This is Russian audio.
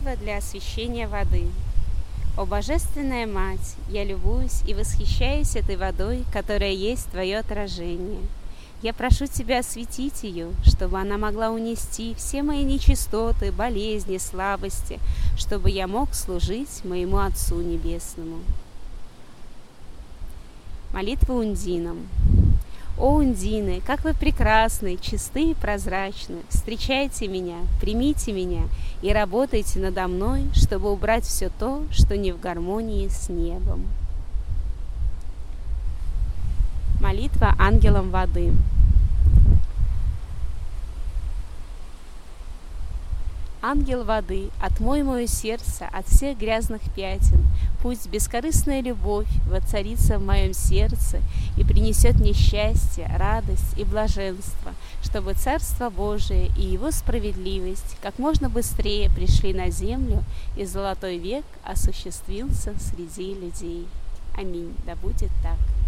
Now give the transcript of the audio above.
Молитва для освящения воды. О Божественная Мать, я любуюсь и восхищаюсь этой водой, которая есть Твое отражение. Я прошу Тебя осветить ее, чтобы она могла унести все мои нечистоты, болезни, слабости, чтобы я мог служить моему Отцу Небесному. Молитва Ундинам. О, Ундины, как вы прекрасны, чисты и прозрачны! Встречайте меня, примите меня и работайте надо мной, чтобы убрать все то, что не в гармонии с небом. Молитва ангелам воды. Ангел воды, отмой мое сердце от всех грязных пятен. Пусть бескорыстная любовь воцарится в моем сердце и принесет мне счастье, радость и блаженство, чтобы Царство Божие и Его справедливость как можно быстрее пришли на землю, и золотой век осуществился среди людей. Аминь. Да будет так.